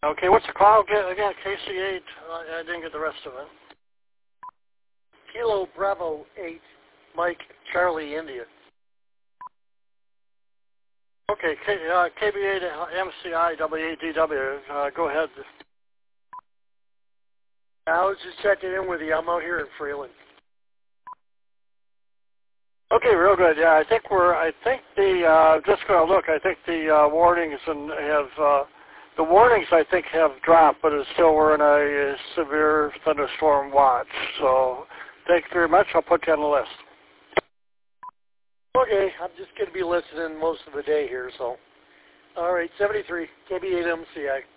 Okay, what's the call again? KC8. I didn't get the rest of it. Kilo Bravo 8, Mike Charlie India. Okay, KB8 MCI WADW. Go ahead. I was just checking in with you. I'm out here in Freeland. Okay, real good. Yeah, I think just gonna look. I think the warnings the warnings I think have dropped, but it's still we're in a severe thunderstorm watch. So, thank you very much. I'll put you on the list. Okay, I'm just going to be listening most of the day here, so. All right, 73, KB8 MCI.